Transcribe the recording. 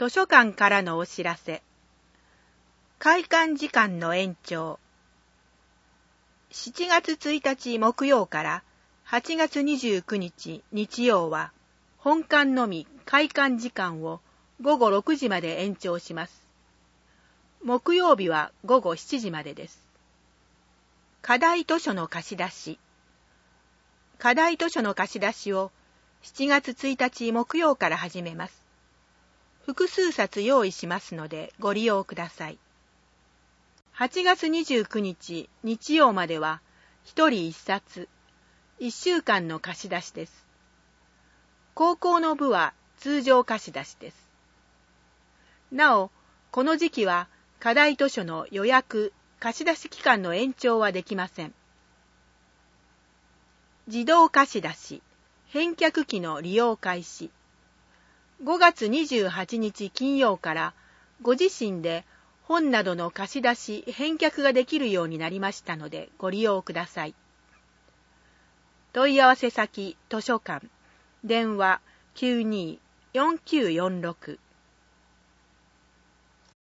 図書館からのお知らせ。開館時間の延長。7月1日木曜から8月29日日曜は、本館のみ開館時間を午後6時まで延長します。木曜日は午後7時までです。課題図書の貸し出し。課題図書の貸し出しを7月1日木曜から始めます。複数冊用意しますのでご利用ください。8月29日日曜までは1人1冊、1週間の貸し出しです。高校の部は通常貸し出しです。なお、この時期は課題図書の予約、貸し出し期間の延長はできません。自動貸し出し、返却機の利用開始。5月28日金曜からご自身で本などの貸し出し、返却ができるようになりましたのでご利用ください。問い合わせ先、図書館、電話 92-4946